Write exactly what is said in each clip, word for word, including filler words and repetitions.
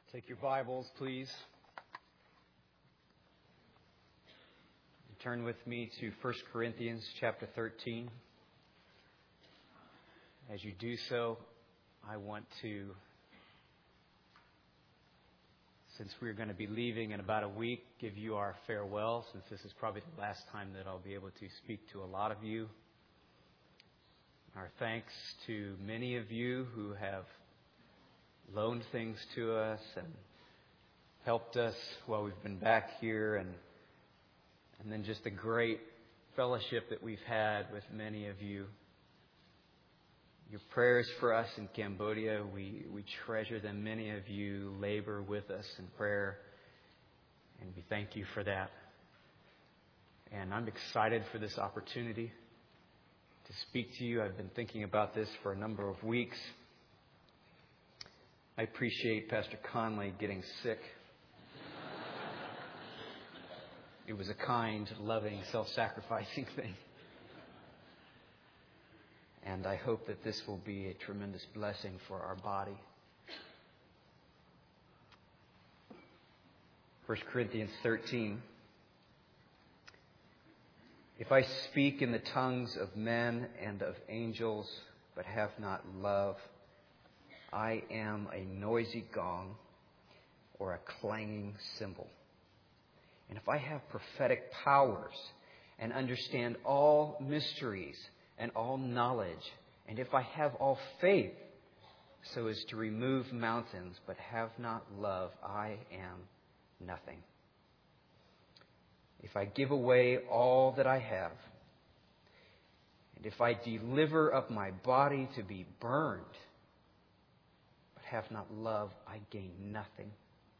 Take your Bibles, please. Turn with me to First Corinthians chapter thirteen. As you do so, I want to, since we're going to be leaving in about a week, give you our farewell, since this is probably the last time that I'll be able to speak to a lot of you. Our thanks to many of you who have loaned things to us and helped us while we've been back here, and and then just the great fellowship that we've had with many of you. Your prayers for us in Cambodia, we, we treasure them. Many of you labor with us in prayer, and we thank you for that. And I'm excited for this opportunity to speak to you. I've been thinking about this for a number of weeks. I appreciate Pastor Conley getting sick. It was a kind, loving, self-sacrificing thing. And I hope that this will be a tremendous blessing for our body. First Corinthians thirteen. If I speak in the tongues of men and of angels, but have not love, I am a noisy gong or a clanging cymbal. And if I have prophetic powers and understand all mysteries and all knowledge, and if I have all faith so as to remove mountains, but have not love, I am nothing. If I give away all that I have, and if I deliver up my body to be burned, have not love, I gain nothing.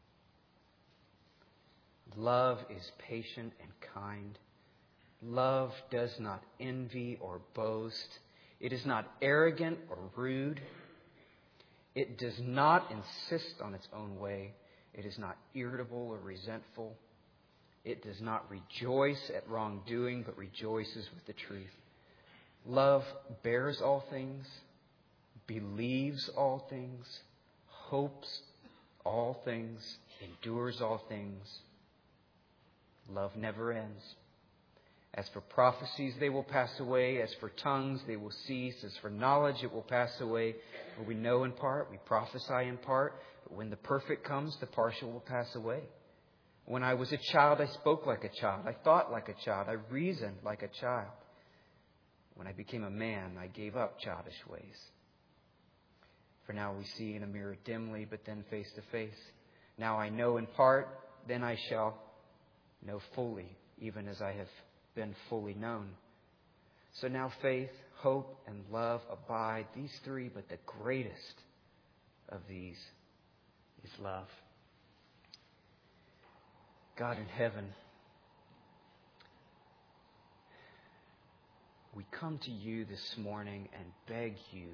Love is patient and kind. Love does not envy or boast. It is not arrogant or rude. It does not insist on its own way. It is not irritable or resentful. It does not rejoice at wrongdoing, but rejoices with the truth. Love bears all things, believes all things, hopes all things, endures all things. Love never ends. As for prophecies, they will pass away. As for tongues, they will cease. As for knowledge, it will pass away. For we know in part, we prophesy in part. But when the perfect comes, the partial will pass away. When I was a child, I spoke like a child. I thought like a child. I reasoned like a child. When I became a man, I gave up childish ways. For now we see in a mirror dimly, but then face to face. Now I know in part, then I shall know fully, even as I have been fully known. So now faith, hope, and love abide, these three, but the greatest of these is love. God in heaven, we come to you this morning and beg you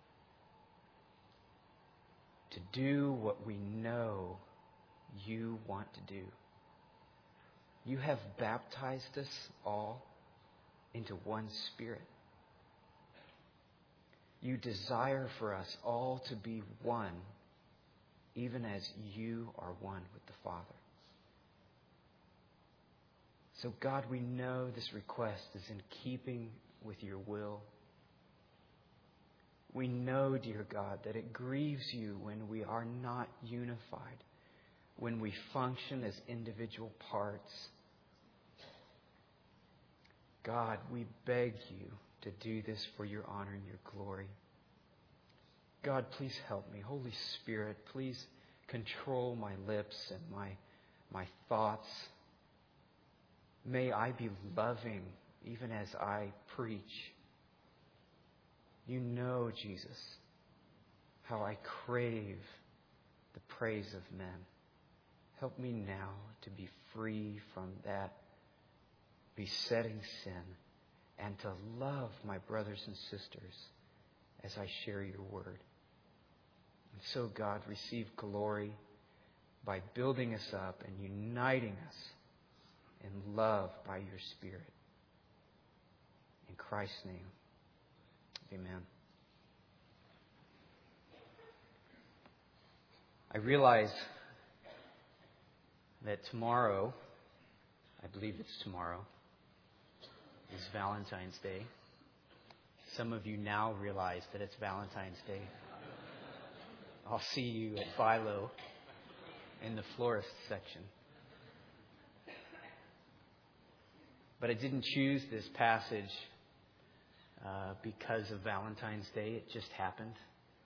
to do what we know you want to do. You have baptized us all into one Spirit. You desire for us all to be one, even as you are one with the Father. So God, we know this request is in keeping with your will. We know, dear God, that it grieves you when we are not unified, when we function as individual parts. God, we beg you to do this for your honor and your glory. God, please help me. Holy Spirit, please control my lips and my, my thoughts. May I be loving even as I preach. You know, Jesus, how I crave the praise of men. Help me now to be free from that besetting sin and to love my brothers and sisters as I share your word. And so, God, receive glory by building us up and uniting us in love by your Spirit. In Christ's name. Amen. I realize that tomorrow, I believe it's tomorrow, is Valentine's Day. Some of you now realize that it's Valentine's Day. I'll see you at Philo in the florist section. But I didn't choose this passage uh, because of Valentine's Day. It just happened.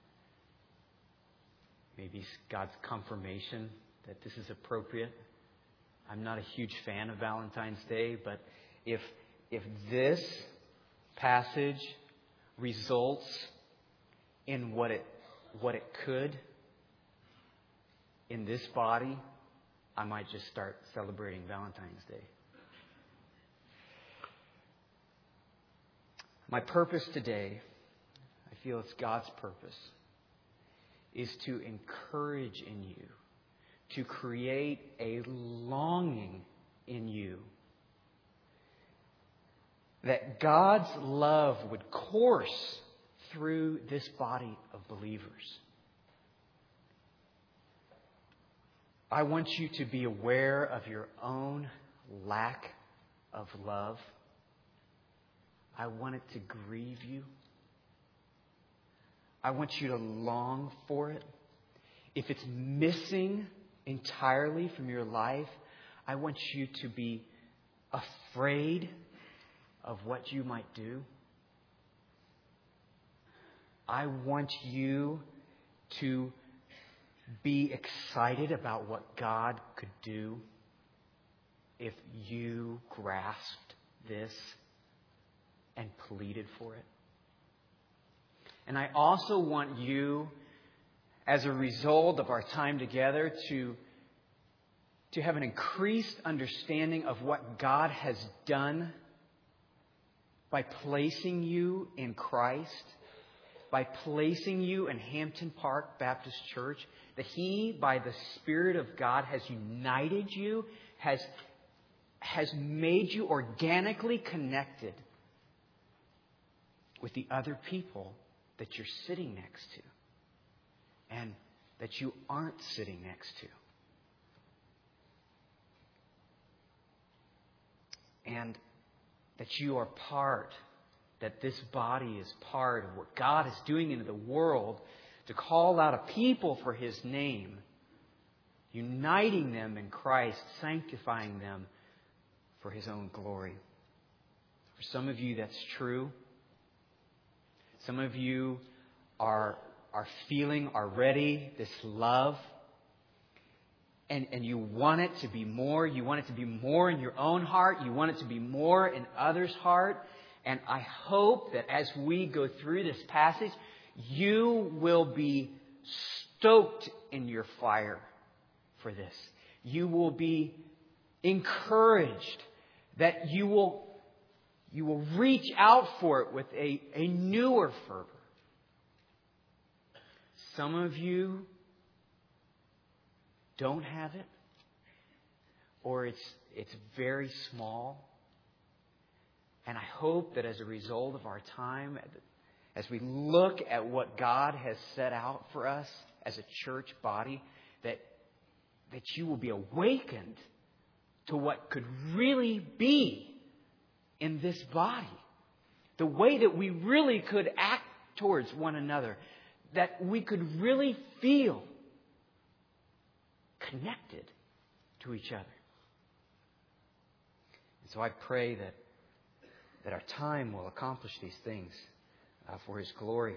Maybe God's confirmation that this is appropriate. I'm not a huge fan of Valentine's Day, but if if this passage results in what it what it could in this body, I might just start celebrating Valentine's Day. My purpose today, I feel it's God's purpose, is to encourage in you, to create a longing in you that God's love would course through this body of believers. I want you to be aware of your own lack of love. I want it to grieve you. I want you to long for it. If it's missing entirely from your life, I want you to be afraid of what you might do. I want you to be excited about what God could do if you grasped this and pleaded for it. And I also want you, as a result of our time together, to, to have an increased understanding of what God has done by placing you in Christ, by placing you in Hampton Park Baptist Church, that He, by the Spirit of God, has united you, has, has made you organically connected with the other people that you're sitting next to and that you aren't sitting next to. And that you are part, that this body is part of what God is doing in the world to call out a people for His name, uniting them in Christ, sanctifying them for His own glory. For some of you, that's true. Some of you are, are feeling already this love. And, and you want it to be more. You want it to be more in your own heart. You want it to be more in others' heart. And I hope that as we go through this passage, you will be stoked in your fire for this. You will be encouraged that you will, you will reach out for it with a, a newer fervor. Some of you don't have it, or it's it's very small. And I hope that as a result of our time, as we look at what God has set out for us as a church body, that that you will be awakened to what could really be in this body. The way that we really could act towards one another. That we could really feel connected to each other. And so I pray that that our time will accomplish these things uh, for His glory.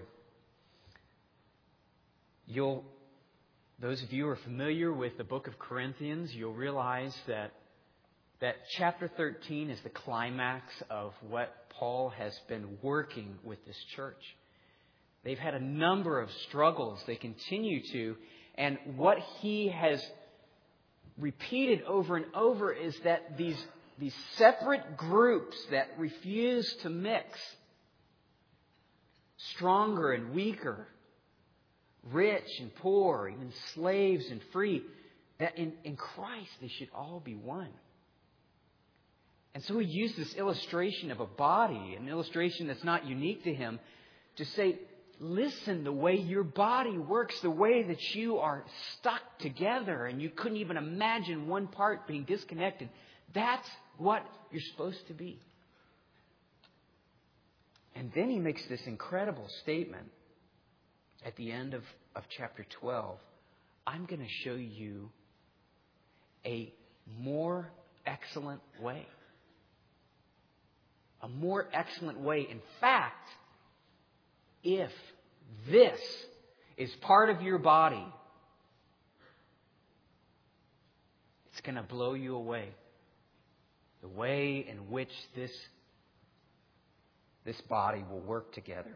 You'll, those of you who are familiar with the book of Corinthians, you'll realize that that chapter thirteen is the climax of what Paul has been working with this church. They've had a number of struggles. They continue to. And what he has repeated over and over is that these, these separate groups that refuse to mix, stronger and weaker, rich and poor, even slaves and free, that in, in Christ they should all be one. And so he used this illustration of a body, an illustration that's not unique to him, to say, listen, the way your body works, the way that you are stuck together and you couldn't even imagine one part being disconnected. That's what you're supposed to be. And then he makes this incredible statement at the end of, of chapter twelve. I'm going to show you a more excellent way. A more excellent way. In fact, if this is part of your body, it's going to blow you away. The way in which this, this body will work together.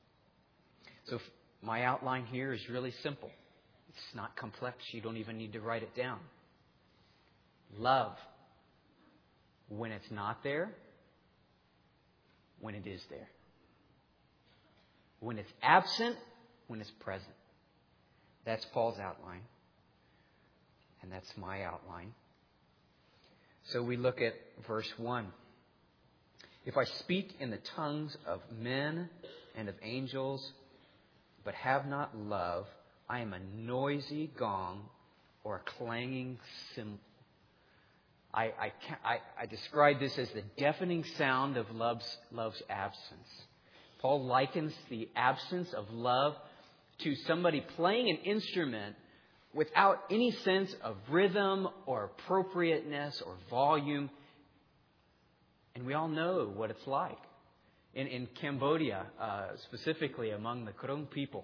So my outline here is really simple. It's not complex. You don't even need to write it down. Love when it's not there, when it is there. When it's absent, when it's present. That's Paul's outline. And that's my outline. So we look at verse one. If I speak in the tongues of men and of angels, but have not love, I am a noisy gong or a clanging cymbal. I, I, I, I describe this as the deafening sound of love's, love's absence. Paul likens the absence of love to somebody playing an instrument without any sense of rhythm or appropriateness or volume. And we all know what it's like. In, in Cambodia, uh, specifically among the Krong people,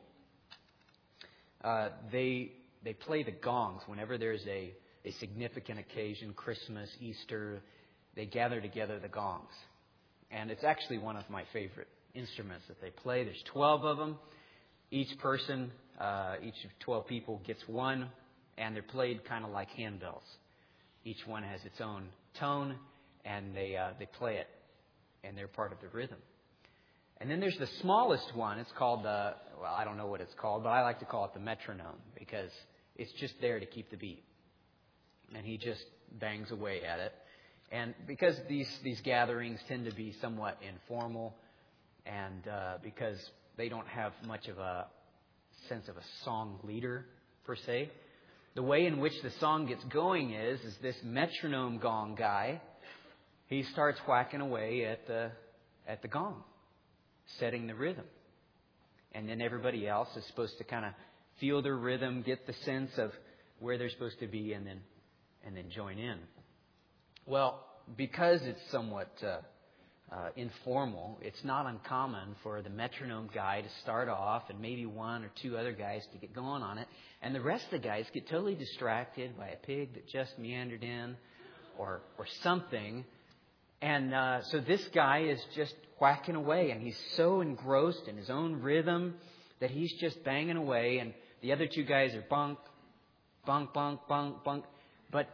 uh, they they play the gongs whenever there's a, a significant occasion, Christmas, Easter. They gather together the gongs. And it's actually one of my favorite instruments that they play. There's twelve of them. Each person, uh, each of twelve people gets one, and they're played kind of like handbells. Each one has its own tone, and they uh, they play it, and they're part of the rhythm. And then there's the smallest one. It's called the, well, I don't know what it's called, but I like to call it the metronome because it's just there to keep the beat. And he just bangs away at it. And because these, these gatherings tend to be somewhat informal, and uh, because they don't have much of a sense of a song leader, per se, the way in which the song gets going is, is this metronome gong guy, he starts whacking away at the at the gong, setting the rhythm. And then everybody else is supposed to kind of feel their rhythm, get the sense of where they're supposed to be, and then and then join in. Well, because it's somewhat uh, uh, informal, it's not uncommon for the metronome guy to start off and maybe one or two other guys to get going on it. And the rest of the guys get totally distracted by a pig that just meandered in or or something. And uh, so this guy is just whacking away, and he's so engrossed in his own rhythm that he's just banging away, and the other two guys are bunk, bunk, bunk, bunk, bunk. But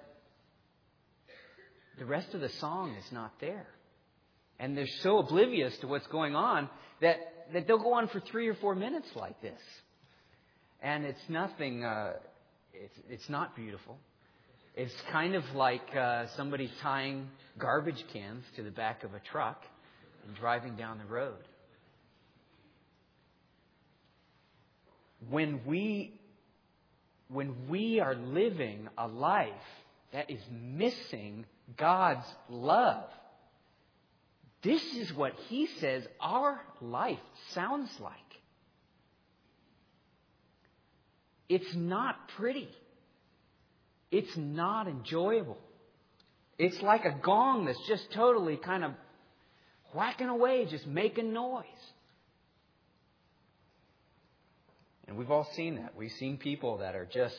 the rest of the song is not there. And they're so oblivious to what's going on that, that they'll go on for three or four minutes like this. And it's nothing, uh, it's, it's not beautiful. It's kind of like uh, somebody tying garbage cans to the back of a truck and driving down the road. When we, when we are living a life that is missing God's love, this is what He says our life sounds like. It's not pretty. It's not enjoyable. It's like a gong that's just totally kind of whacking away, just making noise. And we've all seen that. We've seen people that are just,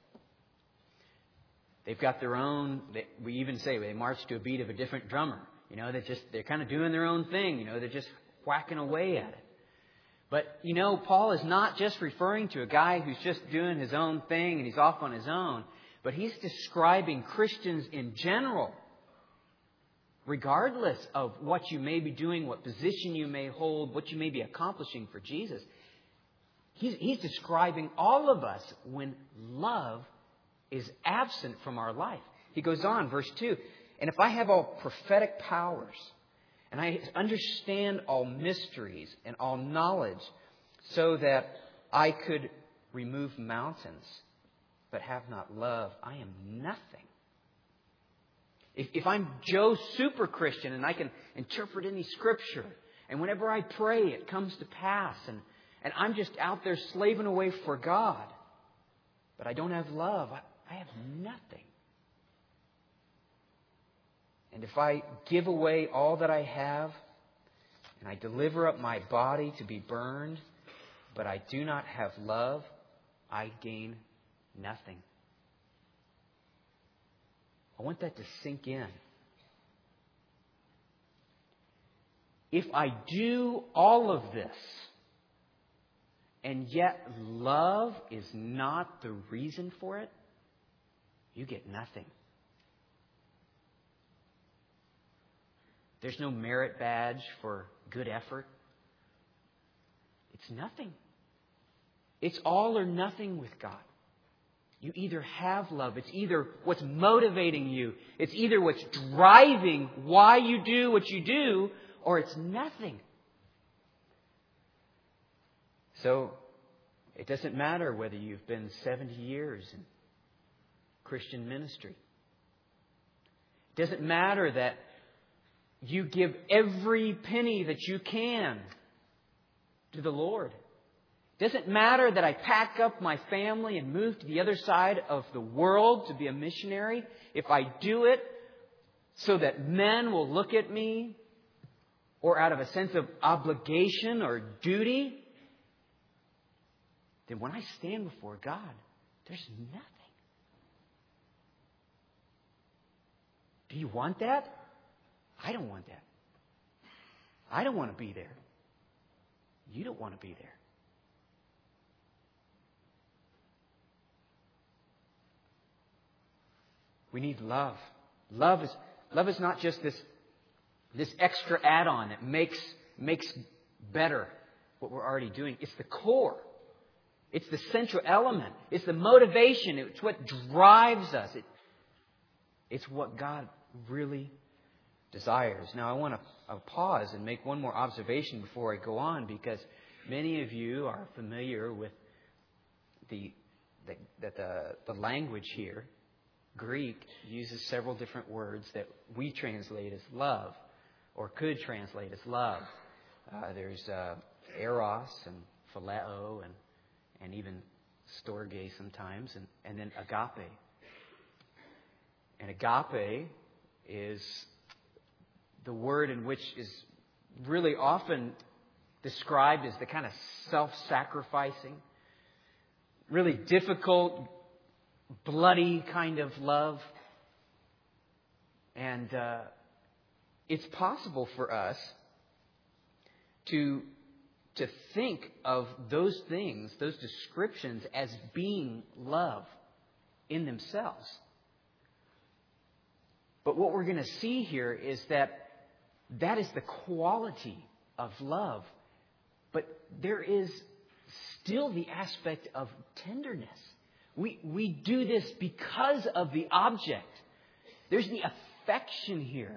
they've got their own, they, we even say they march to a beat of a different drummer. You know, they're just, they're kind of doing their own thing. You know, they're just whacking away at it. But, you know, Paul is not just referring to a guy who's just doing his own thing and he's off on his own. But he's describing Christians in general, regardless of what you may be doing, what position you may hold, what you may be accomplishing for Jesus. He's, he's describing all of us when love is absent from our life. He goes on, verse two, and if I have all prophetic powers, and I understand all mysteries and all knowledge, so that I could remove mountains, but have not love, I am nothing. If, if I'm Joe Super Christian and I can interpret any scripture, and whenever I pray it comes to pass, and, and I'm just out there slaving away for God, but I don't have love, I, I have nothing. And if I give away all that I have, and I deliver up my body to be burned, but I do not have love, I gain nothing. I want that to sink in. If I do all of this, and yet love is not the reason for it, you get nothing. There's no merit badge for good effort. It's nothing. It's all or nothing with God. You either have love. It's either what's motivating you. It's either what's driving why you do what you do, or it's nothing. So it doesn't matter whether you've been seventy years in Christian ministry. It doesn't matter that you give every penny that you can to the Lord. It doesn't matter that I pack up my family and move to the other side of the world to be a missionary. If I do it so that men will look at me, or out of a sense of obligation or duty, then when I stand before God, there's nothing. Do you want that? I don't want that. I don't want to be there. You don't want to be there. We need love. Love is love is not just this, this extra add-on that makes makes better what we're already doing. It's the core. It's the central element. It's the motivation. It's what drives us. It, it's what God really desires. Now, I want to I'll pause and make one more observation before I go on, because many of you are familiar with the the the, the, the language here. Greek uses several different words that we translate as love, or could translate as love. Uh, there's uh, eros and phileo, and and even storge sometimes, and, and then agape. And agape is the word in which is really often described as the kind of self-sacrificing, really difficult, bloody kind of love. And uh, it's possible for us to to think of those things, those descriptions, as being love in themselves. But what we're going to see here is that that is the quality of love. But there is still the aspect of tenderness. We we do this because of the object. There's the affection here.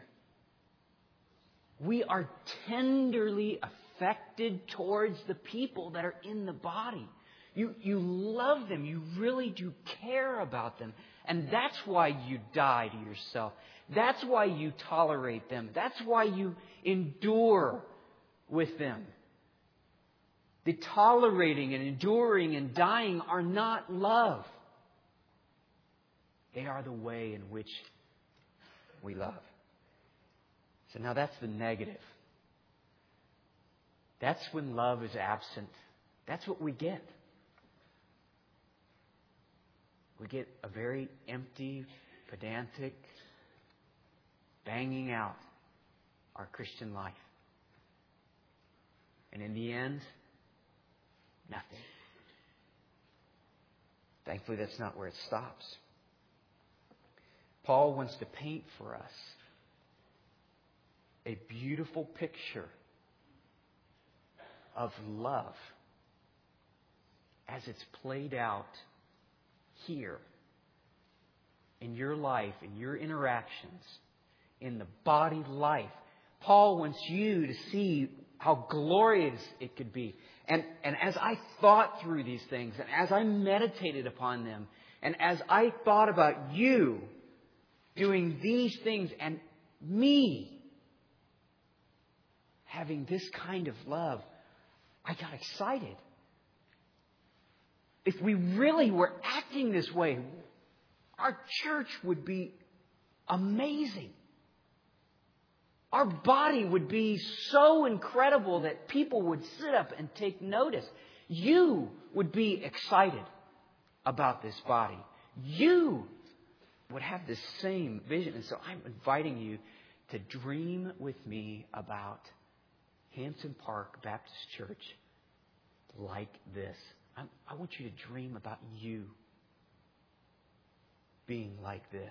We are tenderly affected towards the people that are in the body. You you love them. You really do care about them. And that's why you die to yourself. That's why you tolerate them. That's why you endure with them. The tolerating and enduring and dying are not love. They are the way in which we love. So now that's the negative. That's when love is absent. That's what we get. We get a very empty, pedantic, banging out our Christian life. And in the end, nothing. Thankfully, that's not where it stops. Paul wants to paint for us a beautiful picture of love as it's played out here in your life, in your interactions, in the body life. Paul wants you to see how glorious it could be. And, and as I thought through these things, and as I meditated upon them, and as I thought about you doing these things and me having this kind of love, I got excited. If we really were acting this way, our church would be amazing. Our body would be so incredible that people would sit up and take notice. You would be excited about this body. You would have this same vision. And so I'm inviting you to dream with me about Hampton Park Baptist Church like this. I, I want you to dream about you being like this.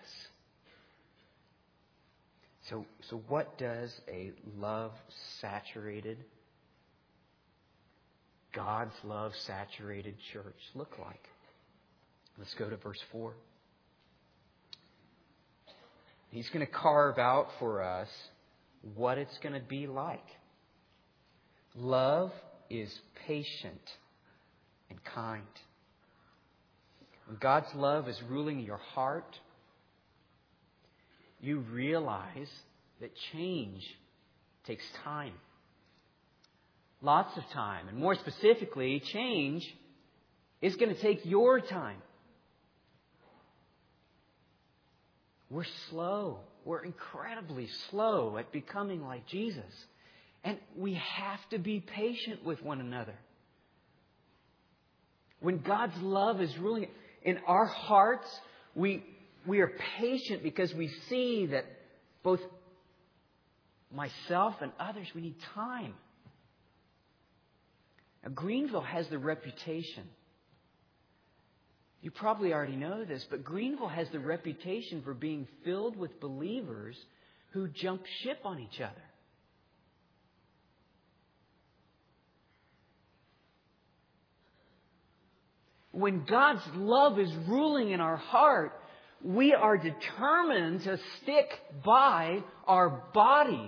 So, so what does a love-saturated, God's love-saturated church look like? Let's go to verse four. He's going to carve out for us what it's going to be like. Love is patient and kind. When God's love is ruling your heart, you realize that change takes time. Lots of time. And more specifically, change is going to take your time. We're slow. We're incredibly slow at becoming like Jesus. And we have to be patient with one another. When God's love is ruling in our hearts, we We are patient because we see that both myself and others, we need time. Now, Greenville has the reputation. You probably already know this, but Greenville has the reputation for being filled with believers who jump ship on each other. When God's love is ruling in our heart, we are determined to stick by our body.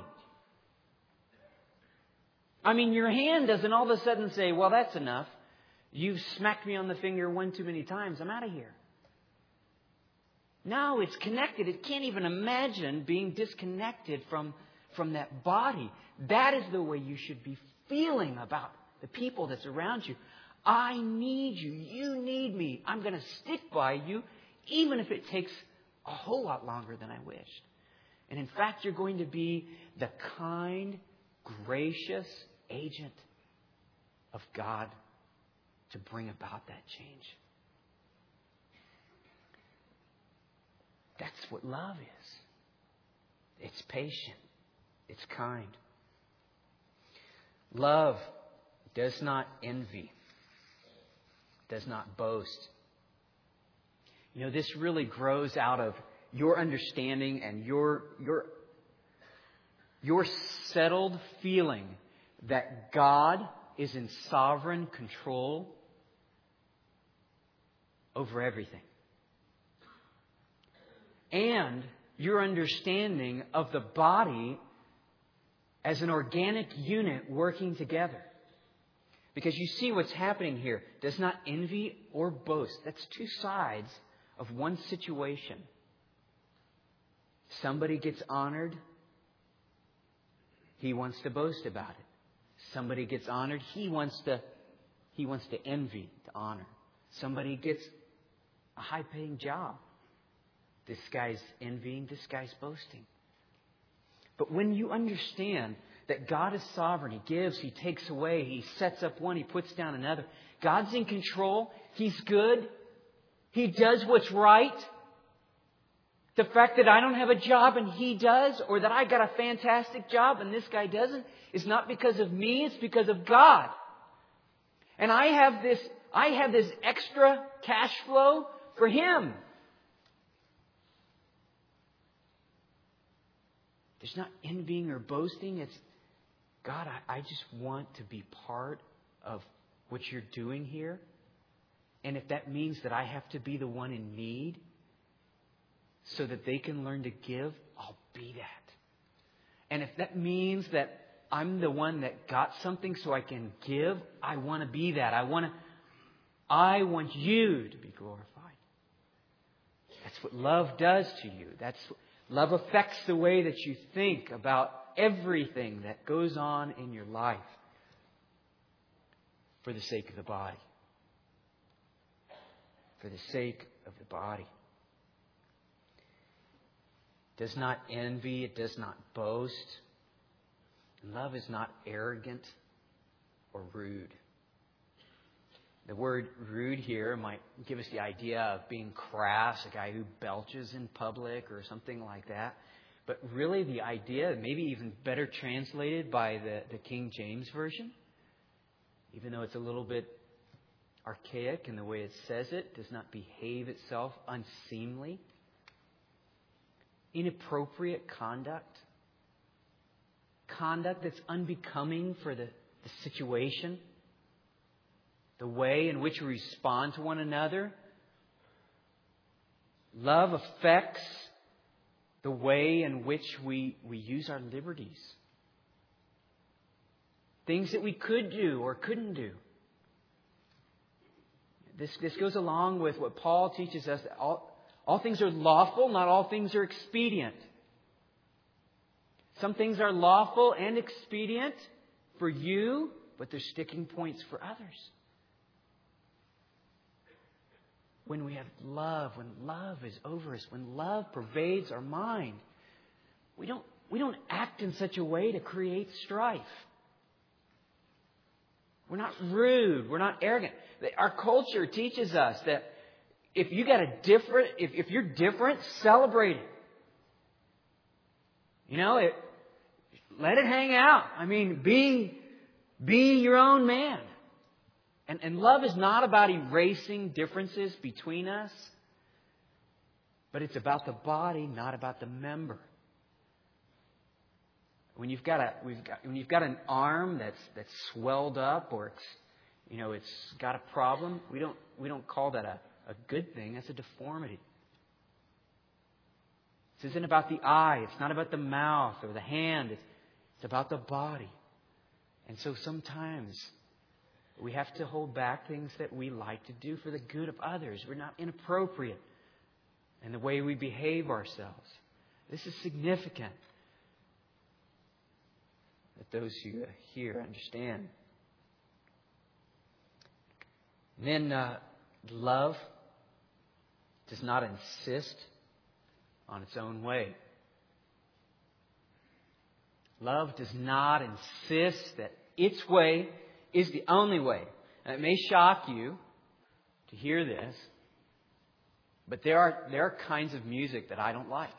I mean, your hand doesn't all of a sudden say, well, that's enough. You've smacked me on the finger one too many times. I'm out of here. No, it's connected. It can't even imagine being disconnected from, from that body. That is the way you should be feeling about the people that's around you. I need you. You need me. I'm going to stick by you, even if it takes a whole lot longer than I wished. And in fact, you're going to be the kind, gracious agent of God to bring about that change. That's what love is. It's patient. It's kind. Love does not envy, does not boast. You know, this really grows out of your understanding and your, your, your settled feeling that God is in sovereign control over everything. And your understanding of the body as an organic unit working together. Because you see what's happening here. Does not envy or boast. That's two sides of one situation. Somebody gets honored. He wants to boast about it. Somebody gets honored. He wants to, he wants to envy, to honor. Somebody gets a high-paying job. This guy's envying. This guy's boasting. But when you understand that God is sovereign, He gives, He takes away, He sets up one, He puts down another. God's in control. He's good. He does what's right. The fact that I don't have a job and he does, or that I got a fantastic job and this guy doesn't, is not because of me, it's because of God. And I have this, I have this extra cash flow for Him. There's not envying or boasting. It's, God, I, I just want to be part of what you're doing here. And if that means that I have to be the one in need so that they can learn to give, I'll be that. And if that means that I'm the one that got something so I can give. I want to be that. I want to, I want you to be glorified. That's what love does to you. That's love affects the way that you think about everything that goes on in your life for the sake of the body. For the sake of the body. It does not envy. It does not boast. And love is not arrogant or rude. The word rude here might give us the idea of being crass, a guy who belches in public or something like that. But really the idea, maybe even better translated by the, the King James Version, even though it's a little bit archaic in the way it says it, does not behave itself unseemly. Inappropriate conduct. Conduct that's unbecoming for the, the situation. The way in which we respond to one another. Love affects the way in which we, we use our liberties. Things that we could do or couldn't do. This, this goes along with what Paul teaches us. That all, all things are lawful, not all things are expedient. Some things are lawful and expedient for you, but they're sticking points for others. When we have love, when love is over us, when love pervades our mind, we don't, we don't act in such a way to create strife. We're not rude. We're not arrogant. Our culture teaches us that if you got a different, if, if you're different, celebrate it. You know, it, let it hang out. I mean, be, be your own man. And, and love is not about erasing differences between us, but it's about the body, not about the member. When you've got a, we've got, when you've got an arm that's that's swelled up, or it's, you know, it's got a problem, we don't we don't call that a, a good thing. That's a deformity. This isn't about the eye. It's not about the mouth or the hand. It's, it's about the body. And so sometimes we have to hold back things that we like to do for the good of others. We're not inappropriate in the way we behave ourselves. This is significant that those who hear understand. And then uh, love does not insist on its own way. Love does not insist that its way is the only way. And it may shock you to hear this, but there are there are kinds of music that I don't like.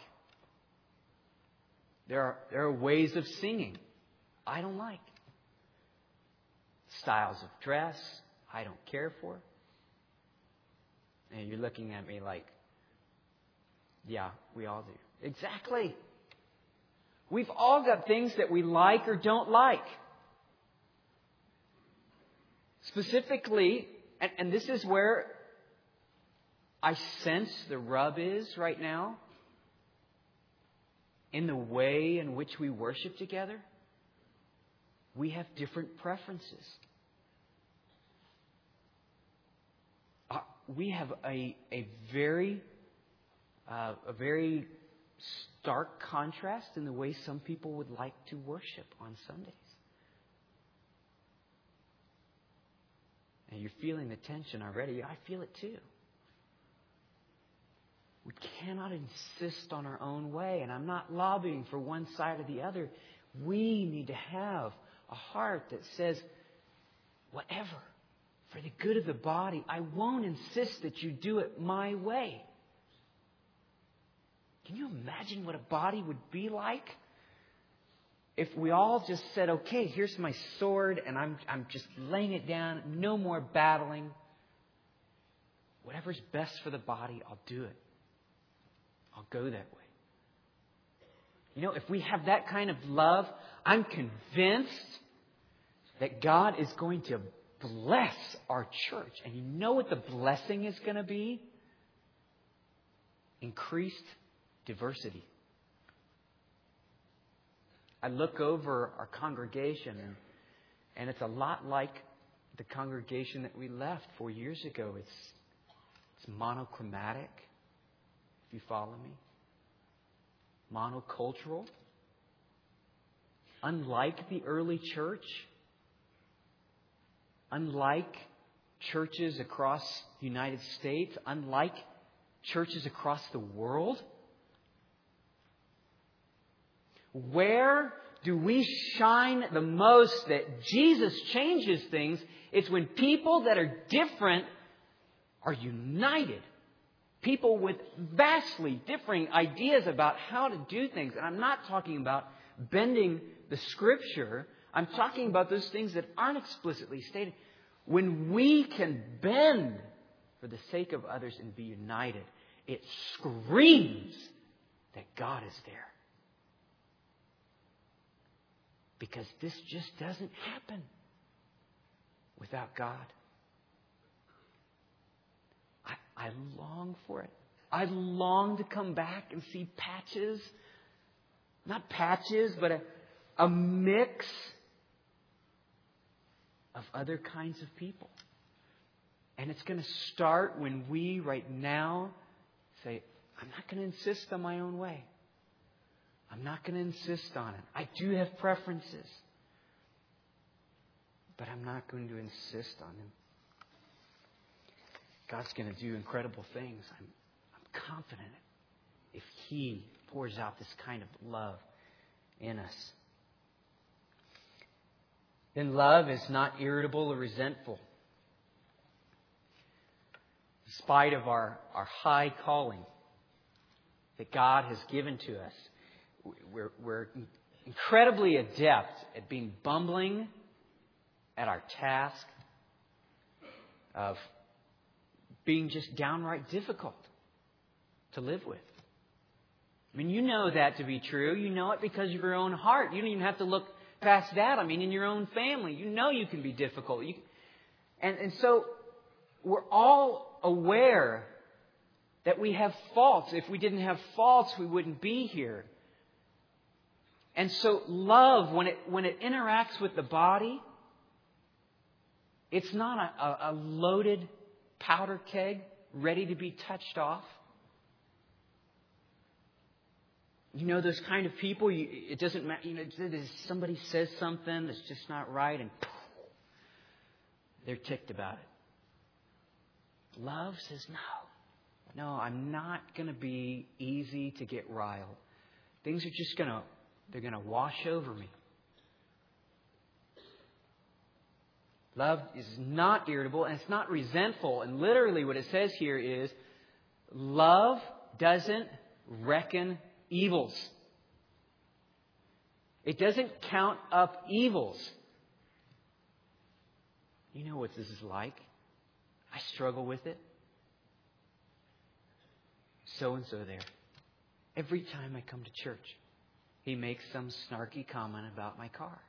There are there are ways of singing I don't like. Styles of dress I don't care for. And you're looking at me like, yeah, we all do. Exactly. We've all got things that we like or don't like. Specifically, and, and this is where I sense the rub is right now, in the way in which we worship together. We have different preferences. Uh, we have a a very uh, a very stark contrast in the way some people would like to worship on Sundays. And you're feeling the tension already. I feel it too. We cannot insist on our own way. And I'm not lobbying for one side or the other. We need to have a heart that says, whatever, for the good of the body, I won't insist that you do it my way. Can you imagine what a body would be like if we all just said, okay, here's my sword and I'm I'm just laying it down, no more battling. Whatever's best for the body, I'll do it. I'll go that way. You know, if we have that kind of love, I'm convinced that God is going to bless our church. And you know what the blessing is going to be? Increased diversity. I look over our congregation, and, and it's a lot like the congregation that we left four years ago. It's, it's monochromatic, if you follow me. Monocultural. Unlike the early church, unlike churches across the United States, unlike churches across the world, where do we shine the most that Jesus changes things? It's when people that are different are united. People with vastly differing ideas about how to do things. And I'm not talking about bending the Scripture. I'm talking about those things that aren't explicitly stated. When we can bend for the sake of others and be united, it screams that God is there. Because this just doesn't happen without God. I, I long for it. I long to come back and see patches. Not patches, but a, a mix of other kinds of people. And it's going to start when we right now say, I'm not going to insist on my own way. I'm not going to insist on it. I do have preferences. But I'm not going to insist on them. God's going to do incredible things. I'm, I'm confident if He pours out this kind of love in us. Then love is not irritable or resentful. In spite of our, our high calling that God has given to us, we're, we're incredibly adept at being bumbling at our task of being just downright difficult to live with. I mean, you know that to be true. You know it because of your own heart. You don't even have to look past that. I mean, in your own family, you know you can be difficult. You, and, and so we're all aware that we have faults. If we didn't have faults, we wouldn't be here. And so love, when it when it interacts with the body, it's not a, a loaded powder keg ready to be touched off. You know those kind of people, you, it doesn't matter, you know, somebody says something that's just not right and poof, they're ticked about it. Love says, no, no, I'm not going to be easy to get riled. Things are just going to, they're going to wash over me. Love is not irritable and it's not resentful. And literally what it says here is, love doesn't reckon evils. It doesn't count up evils. You know what this is like. I struggle with it. So-and-so there. Every time I come to church, he makes some snarky comment about my car.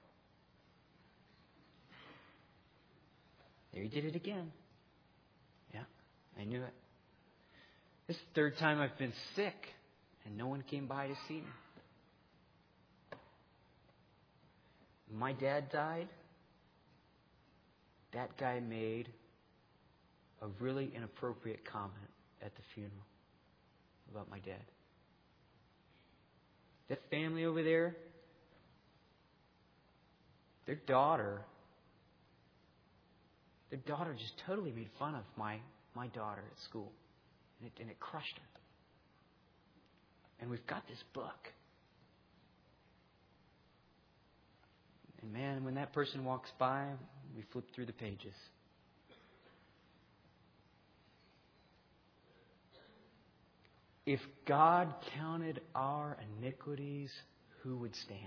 There he did it again. Yeah, I knew it. This is the third time I've been sick and no one came by to see me. My dad died. That guy made a really inappropriate comment at the funeral about my dad. That family over there, their daughter, their daughter just totally made fun of my, my daughter at school. And it, and it crushed her. And we've got this book. And man, when that person walks by, we flip through the pages. If God counted our iniquities, who would stand?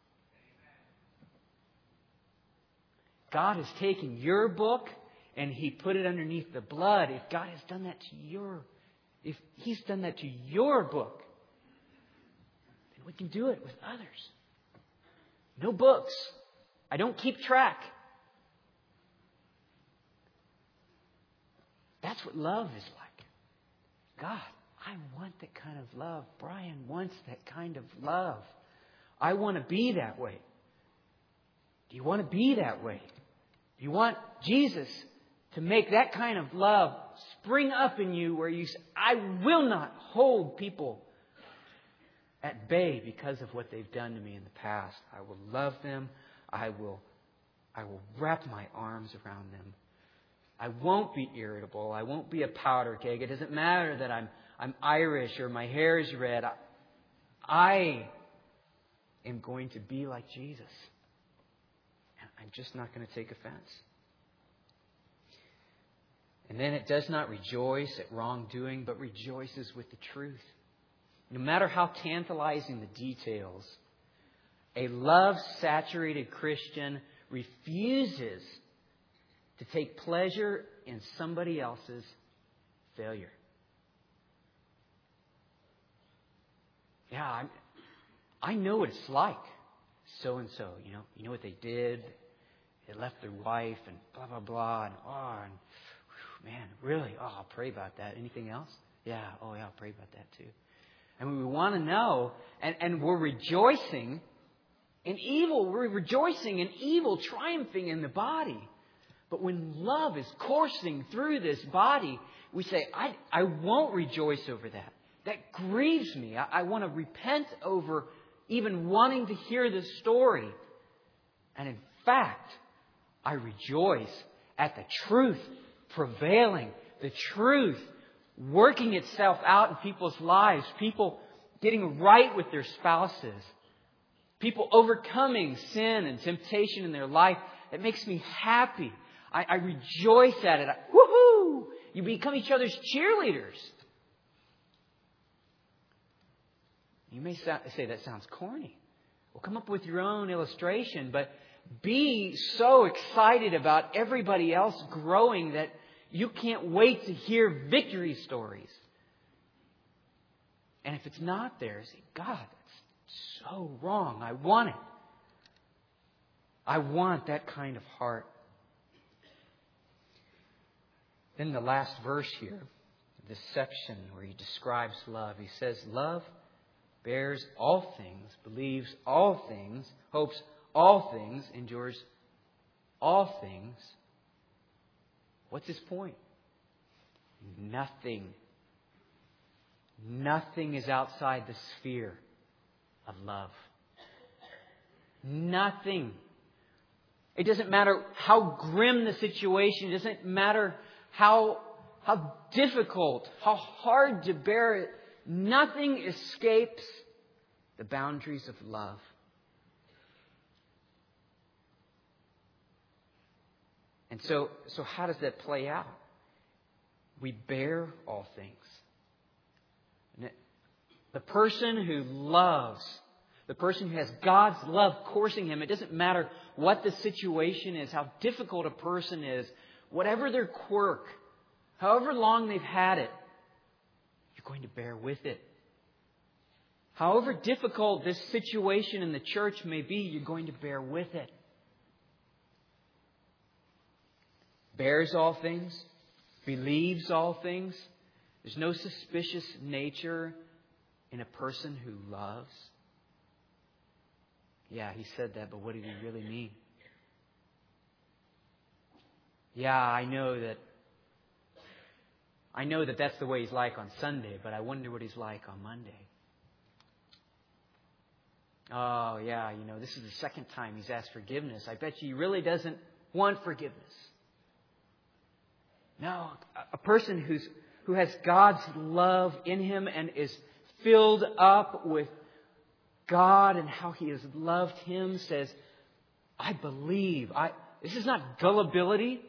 God has taken your book and He put it underneath the blood. If God has done that to your, if He's done that to your book, then we can do it with others. No books. I don't keep track. That's what love is like. God, I want that kind of love. Brian wants that kind of love. I want to be that way. Do you want to be that way? Do you want Jesus to make that kind of love spring up in you where you say, I will not hold people at bay because of what they've done to me in the past. I will love them. I will, I will wrap my arms around them. I won't be irritable. I won't be a powder keg. It doesn't matter that I'm I'm Irish or my hair is red. I, I am going to be like Jesus. And I'm just not going to take offense. And then it does not rejoice at wrongdoing, but rejoices with the truth. No matter how tantalizing the details, a love-saturated Christian refuses to take pleasure in somebody else's failure. Yeah, I'm, I know what it's like. So-and-so, you know, you know what they did? They left their wife and blah, blah, blah. And, oh, and whew, man, really? Oh, I'll pray about that. Anything else? Yeah, oh, yeah, I'll pray about that too. And we want to know, and, and we're rejoicing in evil. We're rejoicing in evil, triumphing in the body. But when love is coursing through this body, we say, I, I won't rejoice over that. That grieves me. I, I want to repent over even wanting to hear this story. And in fact, I rejoice at the truth prevailing, the truth working itself out in people's lives, people getting right with their spouses, people overcoming sin and temptation in their life. It makes me happy. I, I rejoice at it. I, woohoo! You become each other's cheerleaders. You may say that sounds corny. Well, come up with your own illustration, but be so excited about everybody else growing that you can't wait to hear victory stories. And if it's not there, say, God, that's so wrong. I want it. I want that kind of heart. Then the last verse here, this section where he describes love, he says, love bears all things, believes all things, hopes all things, endures all things. What's his point? Nothing. Nothing is outside the sphere of love. Nothing. It doesn't matter how grim the situation. It doesn't matter how, how difficult, how hard to bear it. Nothing escapes the boundaries of love. And so, so how does that play out? We bear all things. The person who loves, the person who has God's love coursing him, it doesn't matter what the situation is, how difficult a person is, whatever their quirk, however long they've had it, you're going to bear with it. However difficult this situation in the church may be, you're going to bear with it. Bears all things, believes all things. There's no suspicious nature in a person who loves. Yeah, he said that, but what did he really mean? Yeah, I know that I know that that's the way he's like on Sunday, but I wonder what he's like on Monday. Oh, yeah, you know, this is the second time he's asked forgiveness. I bet you he really doesn't want forgiveness. No, a person who's who has God's love in him and is filled up with God and how He has loved him says, I believe. I this is not gullibility.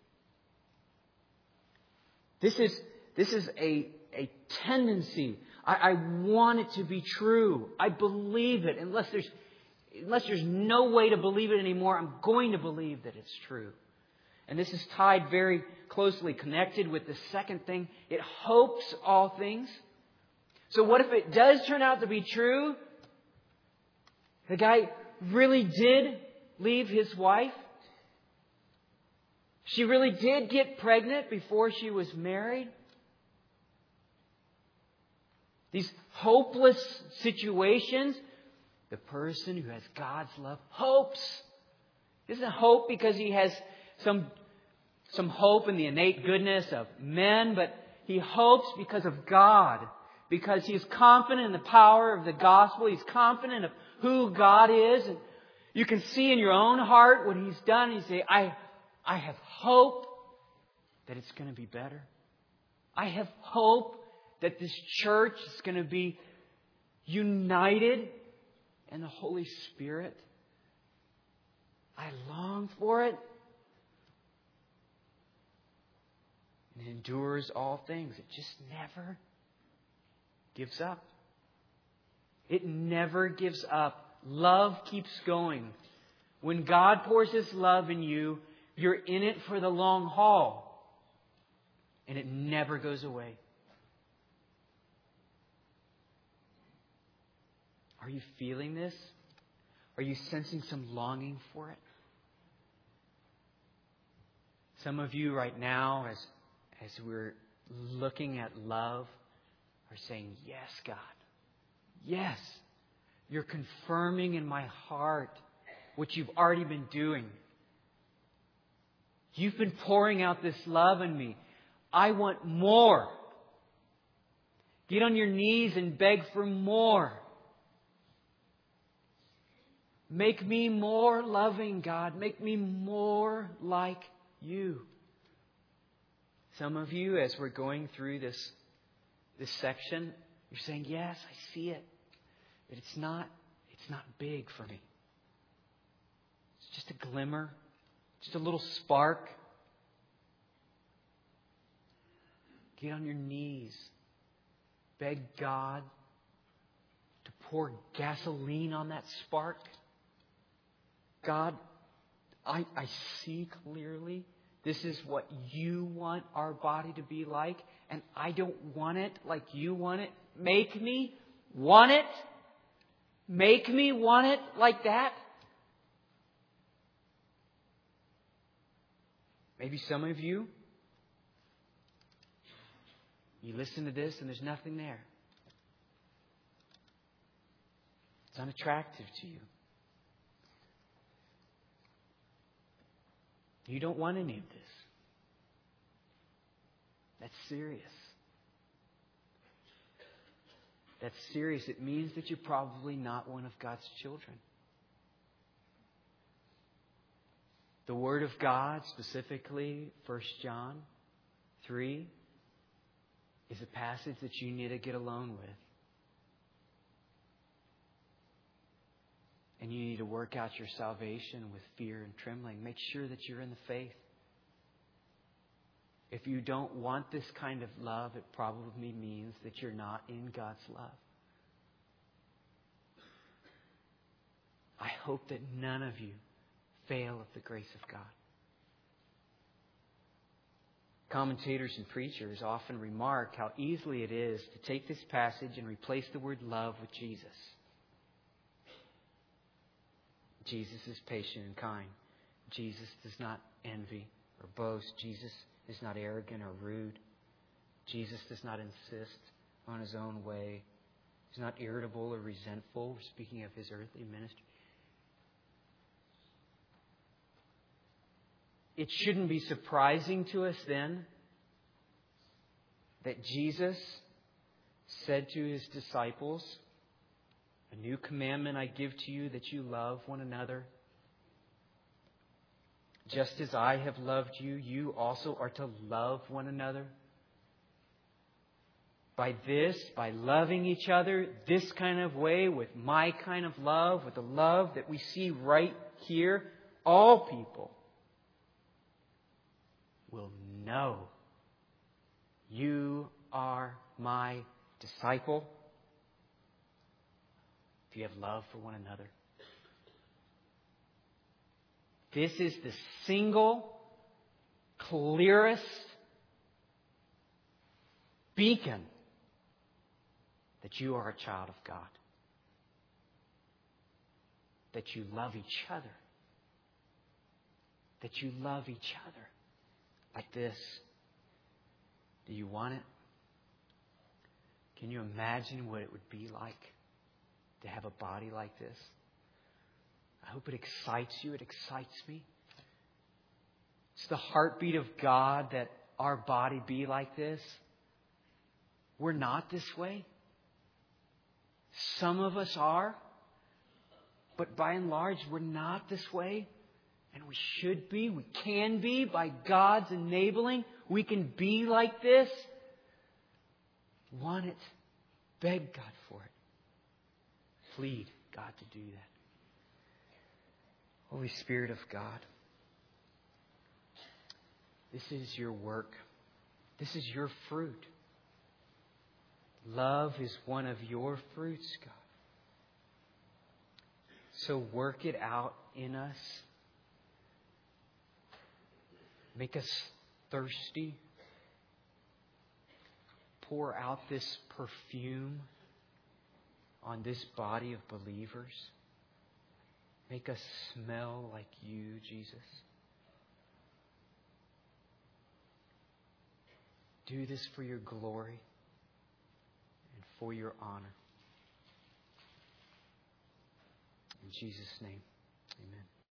This is this is a, a tendency. I, I want it to be true. I believe it. Unless there's unless there's no way to believe it anymore, I'm going to believe that it's true. And this is tied very closely connected with the second thing. It hopes all things. So what if it does turn out to be true? The guy really did leave his wife. She really did get pregnant before she was married. These hopeless situations, The person who has God's love hopes. Isn't hope because he has some, some hope in the innate goodness of men, but he hopes because of God. Because he is confident in the power of the gospel. He's confident of who God is. And you can see in your own heart what He's done. You say, I, I have hope that it's going to be better. I have hope that this church is going to be united in the Holy Spirit. I long for it. And it endures all things. It just never gives up. It never gives up. Love keeps going. When God pours His love in you, you're in it for the long haul. And it never goes away. Are you feeling this? Are you sensing some longing for it? Some of you right now, as, as we're looking at love, are saying, yes, God. Yes. You're confirming in my heart what you've already been doing. You've been pouring out this love in me. I want more. Get on your knees and beg for more. Make me more loving, God. Make me more like You. Some of you, as we're going through this, this section, you're saying, yes, I see it. But it's not, it's not big for me. It's just a glimmer. Just a little spark. Get on your knees. Beg God to pour gasoline on that spark. God, I, I see clearly this is what You want our body to be like, and I don't want it like You want it. Make me want it. Make me want it like that. Maybe some of you, you listen to this and there's nothing there. It's unattractive to you. You don't want any of this. That's serious. That's serious. It means that you're probably not one of God's children. The Word of God, specifically First John three, is a passage that you need to get alone with. And you need to work out your salvation with fear and trembling. Make sure that you're in the faith. If you don't want this kind of love, it probably means that you're not in God's love. I hope that none of you fail of the grace of God. Commentators and preachers often remark how easily it is to take this passage and replace the word love with Jesus. Jesus is patient and kind. Jesus does not envy or boast. Jesus is not arrogant or rude. Jesus does not insist on His own way. He's not irritable or resentful. We're speaking of His earthly ministry. It shouldn't be surprising to us then that Jesus said to His disciples, "A new commandment I give to you, that you love one another. Just as I have loved you, you also are to love one another. By this, by loving each other this kind of way, with my kind of love, with the love that we see right here, all people will know you are my disciple if you have love for one another." This is the single clearest beacon that you are a child of God. That you love each other. That you love each other like this. Do you want it? Can you imagine what it would be like to have a body like this. I hope it excites you. It excites me. It's the heartbeat of God that our body be like this. We're not this way. Some of us are. But by and large, we're not this way. And we should be. We can be. By God's enabling, we can be like this. Want it. Beg God for it. Plead God to do that. Holy Spirit of God, this is your work. This is your fruit. Love is one of your fruits, God. So work it out in us. Make us thirsty. Pour out this perfume on this body of believers. Make us smell like you, Jesus. Do this for your glory and for your honor. In Jesus' name, amen.